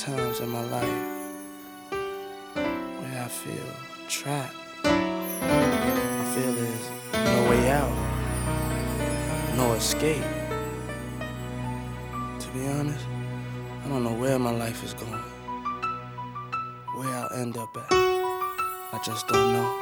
times in my life where I feel trapped. I feel there's no way out, no escape. To be honest, I don't know where my life is going, where I'll end up at. I just don't know.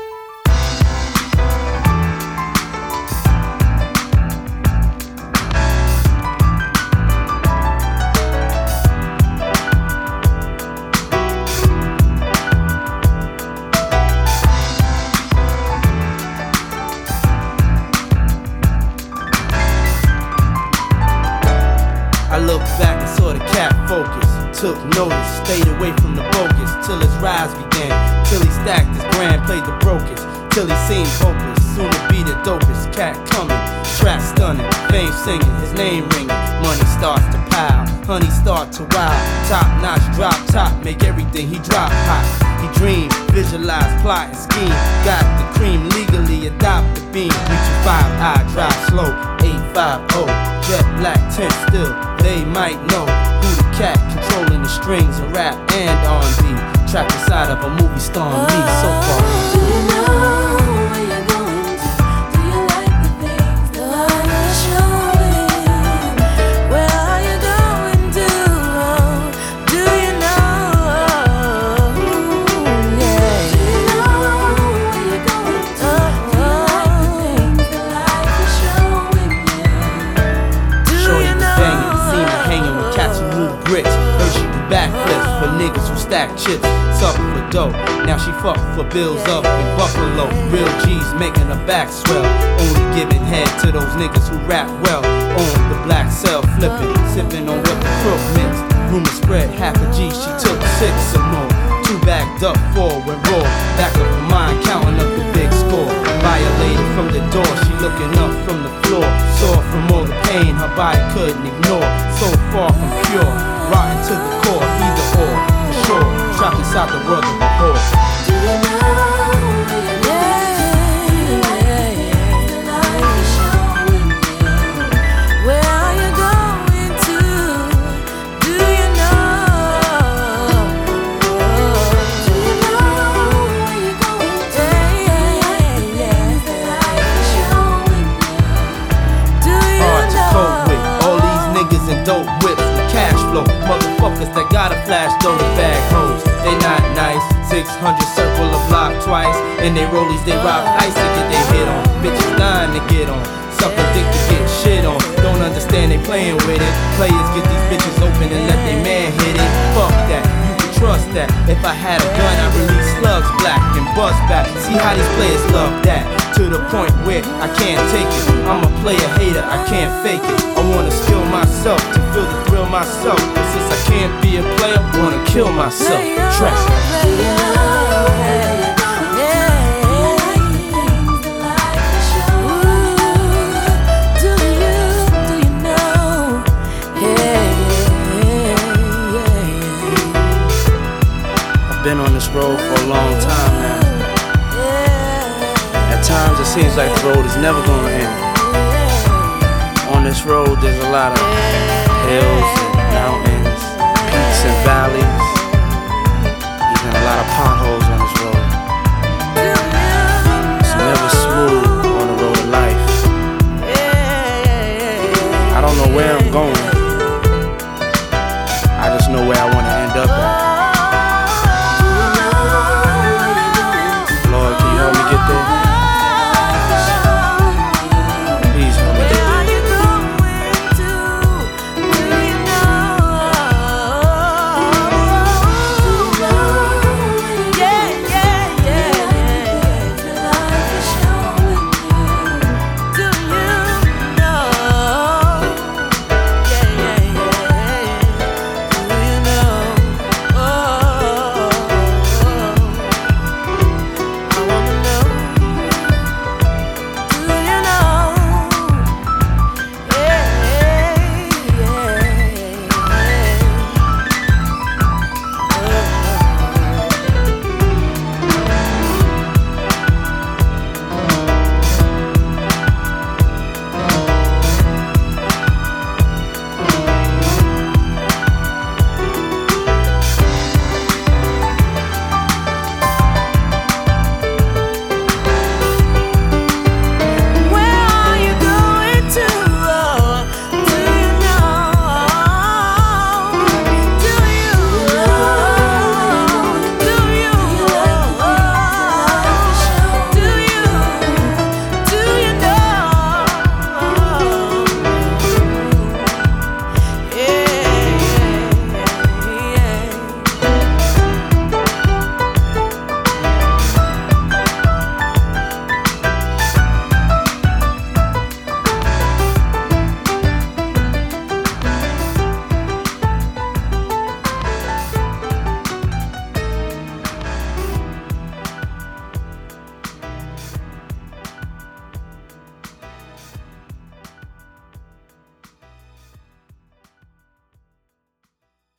I looked back and saw the cat focus, took notice, stayed away from the bogus, till his rise began, till he stacked his grand, played the brokest, till he seemed hopeless, soon to be the dopest. Cat coming, trap stunning, fame singing, his name ringing, money starts to pile, honey start to wild, top notch, drop top, make everything he drop hot. He dreamed, visualized, plot and scheme, got the cream, legally adopt the beam, reach a 5-eye, drive slow, 850, jet black tent still, they might know who the cat controlling the strings of rap and R&B, trapped inside of a movie starring me so far. Do you know where you're going to? Do you like the things that life is showing? Where are you going to? Do you know? Yeah. Do you know where you're going to? Do you like the things that life is showing you? Shorty was banging, seen her hanging with cats who move bricks. Heard she do backflips for niggas who stack chips. Suckin' for dough, now she fuckin' for bills up in Buffalo. Real G's making her back swell. Only giving head to those niggas who rap well. On the black cell, flipping, sipping on what the crook mix. Rumor spread, half a G, she took 6 or more. 2 backed up, 4 went raw. Back of her mind, counting up the big score. Violated from the door, she looking up from the floor. Sore from all the pain her body couldn't ignore. So far from pure, rotten to the core. Either or, for sure, trapped inside the world of a whore. Do you know where you're going? That life is showing you. Where are you going to? Do you know? Do you know where you're going to? That life is showing you. Do you Hard to know? cope with all these niggas in dope whips with cash flow. Motherfuckers that gotta flash, throw the bag hoes. They not nice. 600 circle the block twice. And they rollies, they rob ice to get their hit on. Bitches dying to get on. Sucker dick to get shit on. Don't understand they playing with it. Players get these bitches open and let their man hit it. Fuck that, you can trust that. If I had a gun, I'd release slugs black and bust back. See how these players love that. To the point where I can't take it. I'm a player hater, I can't fake it. I wanna skill myself to feel the thrill myself. But since I can't be a player, wanna kill myself. Trap. I've been on this road for a long time now. At times it seems like the road is never gonna end. On this road there's a lot of hills and mountains, peaks and valleys, even a lot of potholes